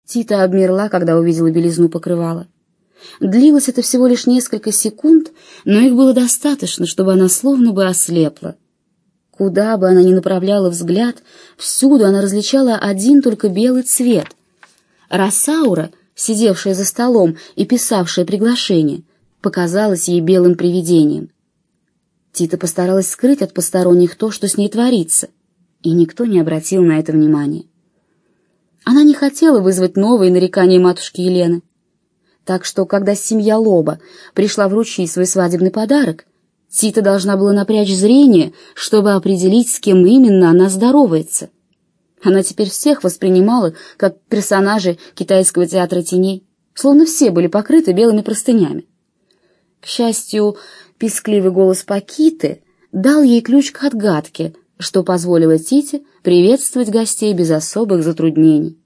Тита обмерла, когда увидела белизну покрывала. Длилось это всего лишь несколько секунд, но их было достаточно, чтобы она словно бы ослепла. Куда бы она ни направляла взгляд, всюду она различала один только белый цвет. Росаура, сидевшая за столом и писавшая приглашение, показалась ей белым привидением. Тита постаралась скрыть от посторонних то, что с ней творится, и никто не обратил на это внимания. Она не хотела вызвать новые нарекания матушки Елены, так что, когда семья Лоба пришла вручить свой свадебный подарок, Тита должна была напрячь зрение, чтобы определить, с кем именно она здоровается. Она теперь всех воспринимала как персонажей китайского театра теней, словно все были покрыты белыми простынями. К счастью, пискливый голос Пакиты дал ей ключ к отгадке, что позволило Тите приветствовать гостей без особых затруднений.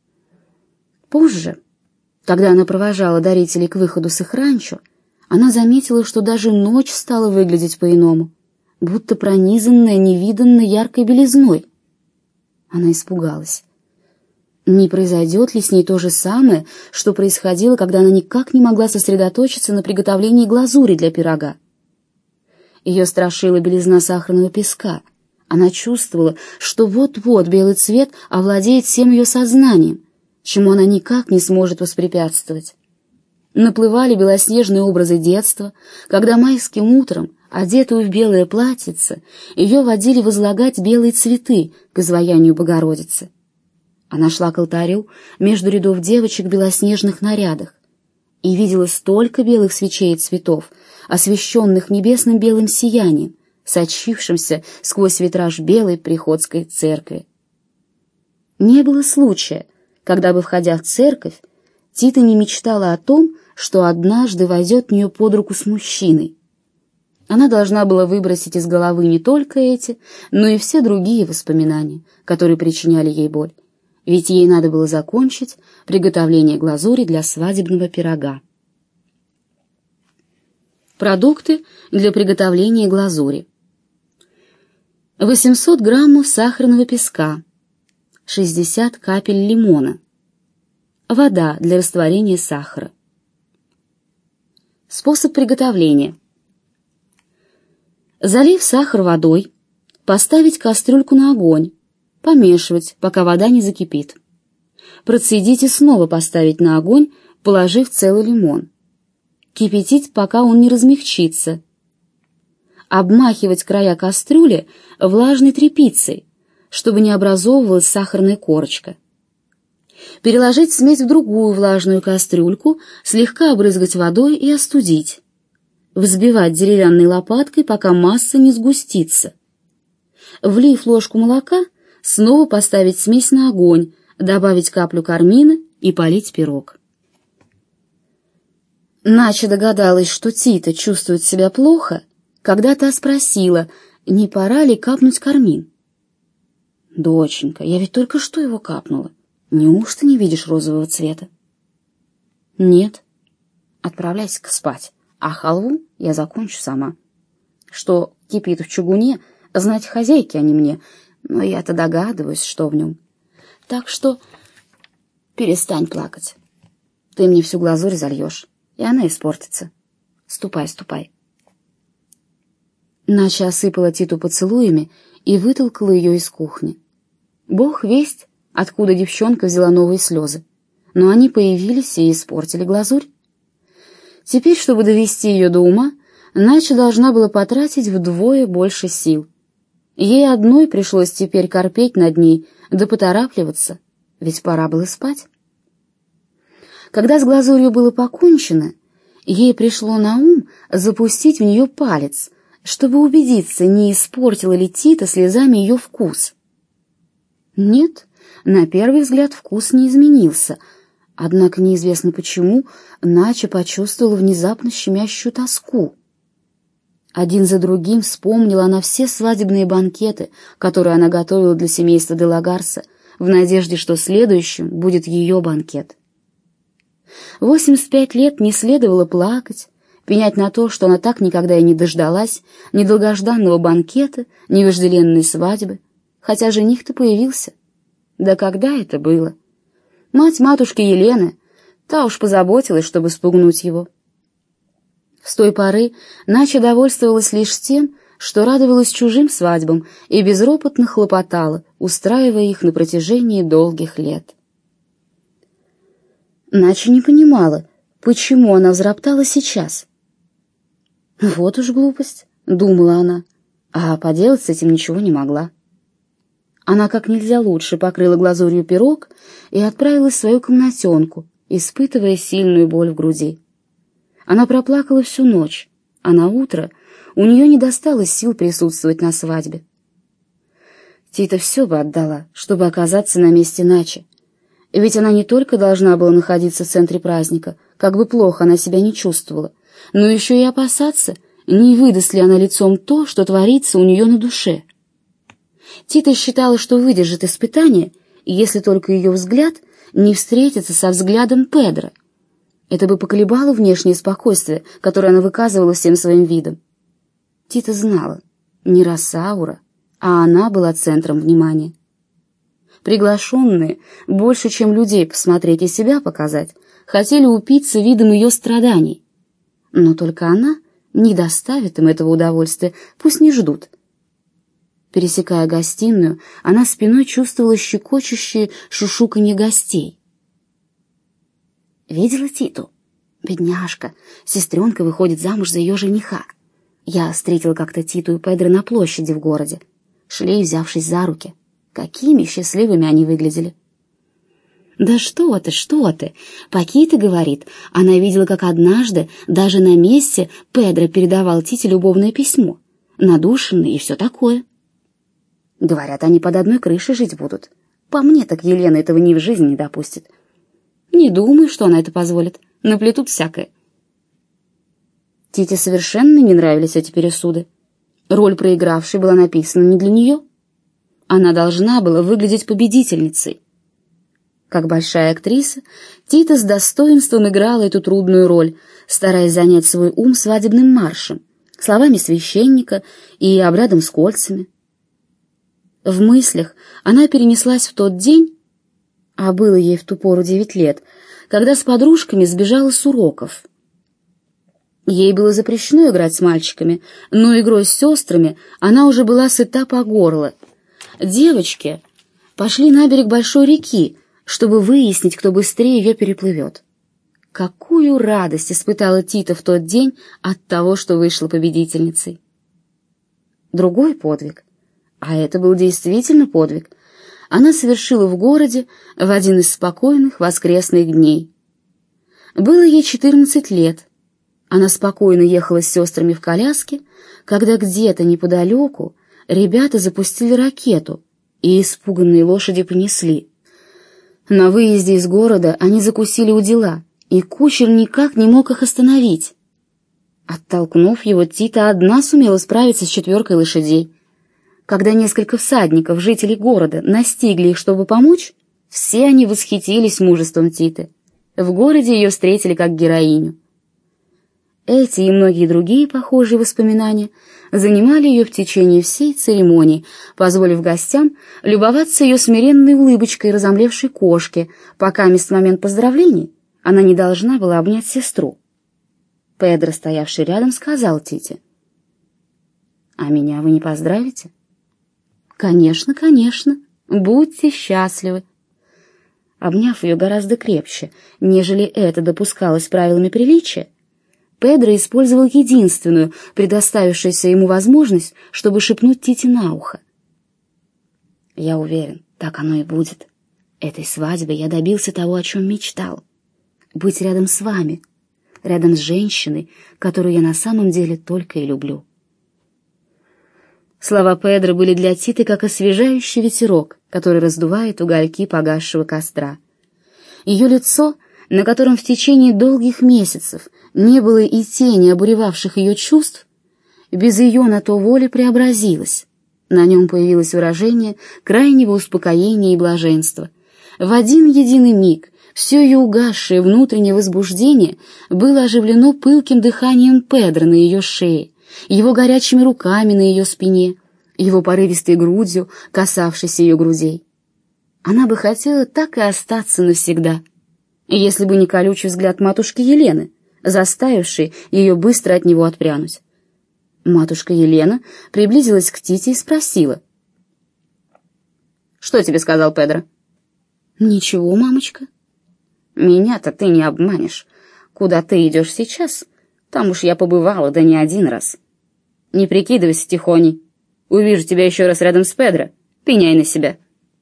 Позже, когда она провожала дарителей к выходу с их ранчо, она заметила, что даже ночь стала выглядеть по-иному, будто пронизанная невиданно яркой белизной. Она испугалась. Не произойдет ли с ней то же самое, что происходило, когда она никак не могла сосредоточиться на приготовлении глазури для пирога? Ее страшила белизна сахарного песка. Она чувствовала, что вот-вот белый цвет овладеет всем ее сознанием, чему она никак не сможет воспрепятствовать. Наплывали белоснежные образы детства, когда майским утром, одетую в белое платьице, ее водили возлагать белые цветы к изваянию Богородицы. Она шла к алтарю между рядов девочек в белоснежных нарядах и видела столько белых свечей и цветов, освещенных небесным белым сиянием, сочившимся сквозь витраж белой приходской церкви. Не было случая, когда бы, входя в церковь, Тита не мечтала о том, что однажды войдет в нее под руку с мужчиной. Она должна была выбросить из головы не только эти, но и все другие воспоминания, которые причиняли ей боль, ведь ей надо было закончить приготовление глазури для свадебного пирога. Продукты для приготовления глазури: 800 граммов сахарного песка, 60 капель лимона, вода для растворения сахара. Способ приготовления: залив сахар водой, поставить кастрюльку на огонь, помешивать, пока вода не закипит. Процедить и снова поставить на огонь, положив целый лимон. Кипятить, пока он не размягчится. Обмахивать края кастрюли влажной тряпицей, чтобы не образовывалась сахарная корочка. Переложить смесь в другую влажную кастрюльку, слегка обрызгать водой и остудить. Взбивать деревянной лопаткой, пока масса не сгустится. Влив ложку молока, снова поставить смесь на огонь, добавить каплю кармина и полить пирог. Нача догадалась, что Тита чувствует себя плохо, когда та спросила, не пора ли капнуть кармин. «Доченька, я ведь только что его капнула. Неужто не видишь розового цвета?» «Нет». «Отправляйся-ка спать, а халву я закончу сама. Что кипит в чугуне, знать хозяйки, а не мне, но я-то догадываюсь, что в нем. Так что перестань плакать. Ты мне всю глазурь зальешь, и она испортится. Ступай, ступай». Нача осыпала Титу поцелуями и вытолкала ее из кухни. Бог весть, откуда девчонка взяла новые слезы, но они появились и испортили глазурь. Теперь, чтобы довести ее до ума, Нача должна была потратить вдвое больше сил. Ей одной пришлось теперь корпеть над ней, да поторапливаться, ведь пора было спать. Когда с глазурью было покончено, ей пришло на ум запустить в нее палец, чтобы убедиться, не испортила ли Тита слезами ее вкус. Нет, на первый взгляд вкус не изменился, однако неизвестно почему Нача почувствовала внезапно щемящую тоску. Один за другим вспомнила она все свадебные банкеты, которые она готовила для семейства де ла Гарса, в надежде, что следующим будет ее банкет. 85 лет не следовало плакать, пенять на то, что она так никогда и не дождалась ни долгожданного банкета, ни вожделенной свадьбы, хотя жених-то появился. Да когда это было? Мать матушки Елены, та уж позаботилась, чтобы спугнуть его. С той поры Нача довольствовалась лишь тем, что радовалась чужим свадьбам и безропотно хлопотала, устраивая их на протяжении долгих лет. Нача не понимала, почему она взроптала сейчас. «Вот уж глупость», — думала она, а поделать с этим ничего не могла. Она как нельзя лучше покрыла глазурью пирог и отправилась в свою комнатенку, испытывая сильную боль в груди. Она проплакала всю ночь, а на утро у нее не досталось сил присутствовать на свадьбе. Тита все бы отдала, чтобы оказаться на месте Начи. Ведь она не только должна была находиться в центре праздника, как бы плохо она себя не чувствовала, но еще и опасаться, не выдаст ли она лицом то, что творится у нее на душе. Тита считала, что выдержит испытание, если только ее взгляд не встретится со взглядом Педро. Это бы поколебало внешнее спокойствие, которое она выказывала всем своим видом. Тита знала, не Росаура, а она была центром внимания. Приглашенные, больше чем людей посмотреть и себя показать, хотели упиться видом ее страданий. Но только она не доставит им этого удовольствия, пусть не ждут. Пересекая гостиную, она спиной чувствовала щекочущее шушуканье гостей. «Видела Титу? Бедняжка, сестренка выходит замуж за ее жениха. Я встретила как-то Титу и Педро на площади в городе. Шли, взявшись за руки. Какими счастливыми они выглядели!» «Да что ты! Пакита говорит, она видела, как однажды даже на месте Педро передавал Тите любовное письмо, надушенное и все такое. Говорят, они под одной крышей жить будут. По мне, так Елена этого ни в жизни не допустит. Не думаю, что она это позволит. Наплетут всякое». Тите совершенно не нравились эти пересуды. Роль проигравшей была написана не для нее. Она должна была выглядеть победительницей. Как большая актриса, Тита с достоинством играла эту трудную роль, стараясь занять свой ум свадебным маршем, словами священника и обрядом с кольцами. В мыслях она перенеслась в тот день, а было ей в ту пору 9 лет, когда с подружками сбежала с уроков. Ей было запрещено играть с мальчиками, но игрой с сестрами она уже была сыта по горло. Девочки пошли на берег большой реки, чтобы выяснить, кто быстрее ее переплывет. Какую радость испытала Тита в тот день от того, что вышла победительницей. Другой подвиг, а это был действительно подвиг, она совершила в городе в один из спокойных воскресных дней. Было ей 14 лет. Она спокойно ехала с сестрами в коляске, когда где-то неподалеку ребята запустили ракету, и испуганные лошади понесли. На выезде из города они закусили удила, и кучер никак не мог их остановить. Оттолкнув его, Тита одна сумела справиться с 4 лошадей. Когда несколько всадников, жителей города, настигли их, чтобы помочь, все они восхитились мужеством Титы. В городе ее встретили как героиню. Эти и многие другие похожие воспоминания занимали ее в течение всей церемонии, позволив гостям любоваться ее смиренной улыбочкой разомлевшей кошки, пока вместо момент поздравлений она не должна была обнять сестру. Педро, стоявший рядом, сказал Тите: «А меня вы не поздравите?» «Конечно, конечно, будьте счастливы». Обняв ее гораздо крепче, нежели это допускалось правилами приличия, Педро использовал единственную предоставившуюся ему возможность, чтобы шепнуть Тите на ухо: «Я уверен, так оно и будет. Этой свадьбой я добился того, о чем мечтал. Быть рядом с вами, рядом с женщиной, которую я на самом деле только и люблю». Слова Педро были для Титы как освежающий ветерок, который раздувает угольки погасшего костра. Ее лицо, на котором в течение долгих месяцев не было и тени обуревавших ее чувств, без ее на то воли преобразилось. На нем появилось выражение крайнего успокоения и блаженства. В один единый миг все ее угасшее внутреннее возбуждение было оживлено пылким дыханием Педро на ее шее, его горячими руками на ее спине, его порывистой грудью, касавшейся ее грудей. Она бы хотела так и остаться навсегда, если бы не колючий взгляд матушки Елены, заставивший ее быстро от него отпрянуть. Матушка Елена приблизилась к Тите и спросила: «Что тебе сказал Педро?» «Ничего, мамочка». «Меня-то ты не обманешь. Куда ты идешь сейчас? Там уж я побывала, да не один раз. Не прикидывайся, тихоней. Увижу тебя еще раз рядом с Педро. Пеняй на себя».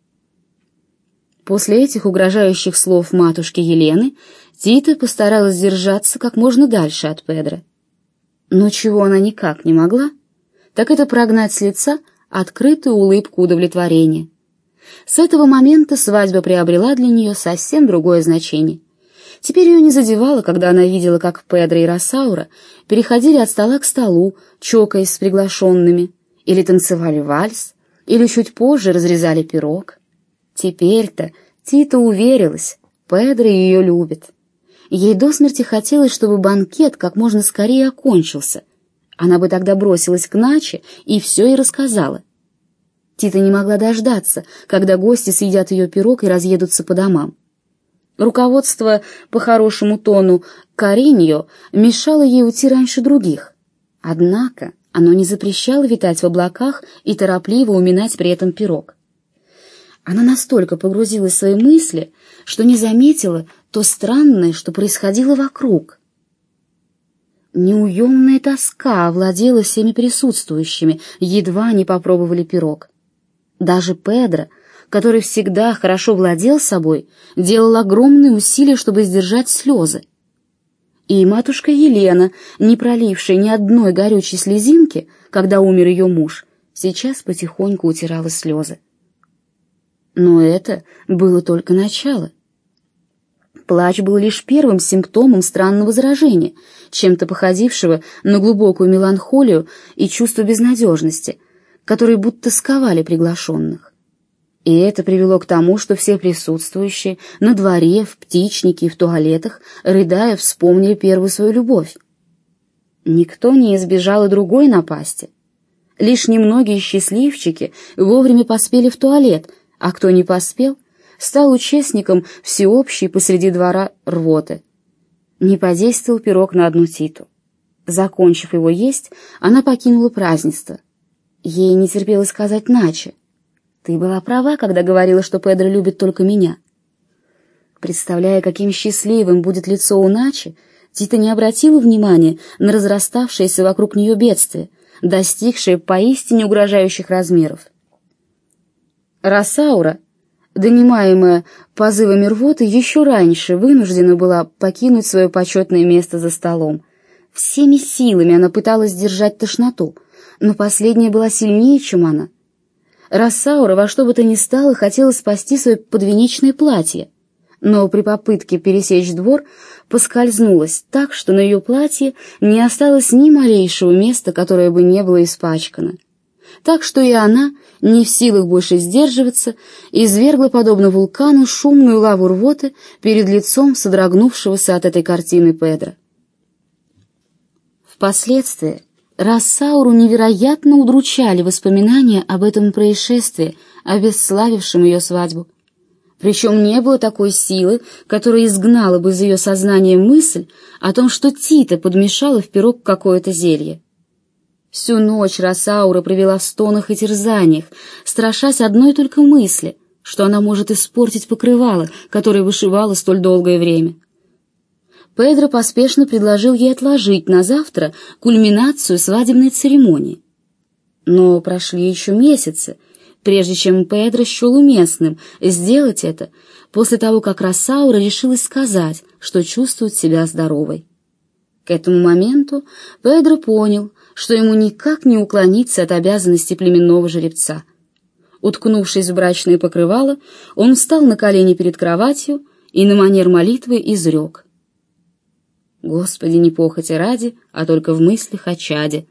После этих угрожающих слов матушки Елены Тита постаралась держаться как можно дальше от Педро. Но чего она никак не могла, так это прогнать с лица открытую улыбку удовлетворения. С этого момента свадьба приобрела для нее совсем другое значение. Теперь ее не задевало, когда она видела, как Педро и Росаура переходили от стола к столу, чокаясь с приглашенными, или танцевали вальс, или чуть позже разрезали пирог. Теперь-то Тита уверилась, Педро ее любит. Ей до смерти хотелось, чтобы банкет как можно скорее окончился. Она бы тогда бросилась к Наче и все ей рассказала. Тита не могла дождаться, когда гости съедят ее пирог и разъедутся по домам. Руководство по хорошему тону Кариньо мешало ей уйти раньше других. Однако оно не запрещало витать в облаках и торопливо уминать при этом пирог. Она настолько погрузилась в свои мысли, что не заметила то странное, что происходило вокруг. Неуемная тоска овладела всеми присутствующими, едва не попробовали пирог. Даже Педро, который всегда хорошо владел собой, делал огромные усилия, чтобы сдержать слезы. И матушка Елена, не пролившая ни одной горючей слезинки, когда умер ее муж, сейчас потихоньку утирала слезы. Но это было только начало. Плач был лишь первым симптомом странного заражения, чем-то походившего на глубокую меланхолию и чувство безнадежности, которые будто сковали приглашенных. И это привело к тому, что все присутствующие на дворе, в птичнике и в туалетах, рыдая, вспомнили первую свою любовь. Никто не избежал и другой напасти. Лишь немногие счастливчики вовремя поспели в туалет, а кто не поспел, стал участником всеобщей посреди двора рвоты. Не подействовал пирог на одну Титу. Закончив его есть, она покинула празднество. Ей не терпелось сказать Наче: «Ты была права, когда говорила, что Педро любит только меня». Представляя, каким счастливым будет лицо у Наче, Тита не обратила внимания на разраставшееся вокруг нее бедствие, достигшее поистине угрожающих размеров. Росаура, донимаемая позывами рвоты, еще раньше вынуждена была покинуть свое почетное место за столом. Всеми силами она пыталась сдержать тошноту, но последняя была сильнее, чем она. Росаура во что бы то ни стало хотела спасти свое подвенечное платье, но при попытке пересечь двор поскользнулась так, что на ее платье не осталось ни малейшего места, которое бы не было испачкано. Так что и она, не в силах больше сдерживаться, извергла, подобно вулкану, шумную лаву рвоты перед лицом содрогнувшегося от этой картины Педро. Впоследствии Росауру невероятно удручали воспоминания об этом происшествии, обесславившем ее свадьбу. Причем не было такой силы, которая изгнала бы из ее сознания мысль о том, что Тита подмешала в пирог какое-то зелье. Всю ночь Росаура провела в стонах и терзаниях, страшась одной только мысли, что она может испортить покрывало, которое вышивала столь долгое время. Педро поспешно предложил ей отложить на завтра кульминацию свадебной церемонии. Но прошли еще месяцы, прежде чем Педро счел уместным сделать это, после того, как Росаура решилась сказать, что чувствует себя здоровой. К этому моменту Педро понял, что ему никак не уклониться от обязанностей племенного жеребца. Уткнувшись в брачное покрывало, он встал на колени перед кроватью и на манер молитвы изрек: «Господи, не похоти ради, а только в мыслях о чаде».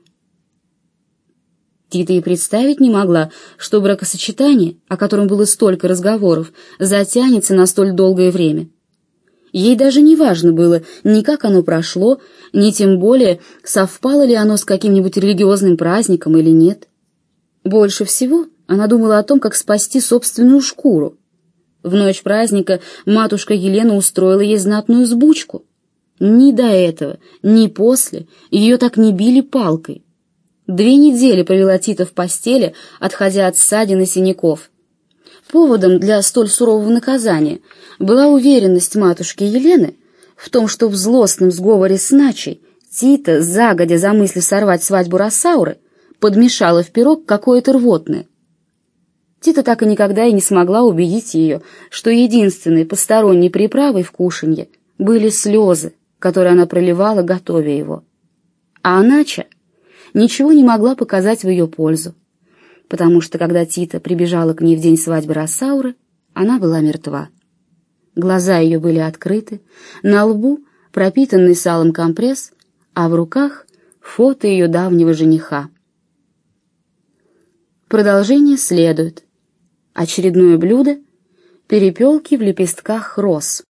Тита и представить не могла, что бракосочетание, о котором было столько разговоров, затянется на столь долгое время. Ей даже не важно было ни как оно прошло, ни тем более, совпало ли оно с каким-нибудь религиозным праздником или нет. Больше всего она думала о том, как спасти собственную шкуру. В ночь праздника матушка Елена устроила ей знатную взбучку. Ни до этого, ни после ее так не били палкой. 2 недели провела Тита в постели, отходя от ссадин и синяков. Поводом для столь сурового наказания была уверенность матушки Елены в том, что в злостном сговоре с Начей Тита, загодя замыслив сорвать свадьбу Росауры, подмешала в пирог какое-то рвотное. Тита так и никогда и не смогла убедить ее, что единственной посторонней приправой в кушанье были слезы, которые она проливала, готовя его. А Нача ничего не могла показать в ее пользу, потому что, когда Тита прибежала к ней в день свадьбы Росауры, она была мертва. Глаза ее были открыты, на лбу пропитанный салом компресс, а в руках фото ее давнего жениха. Продолжение следует. Очередное блюдо — перепелки в лепестках роз.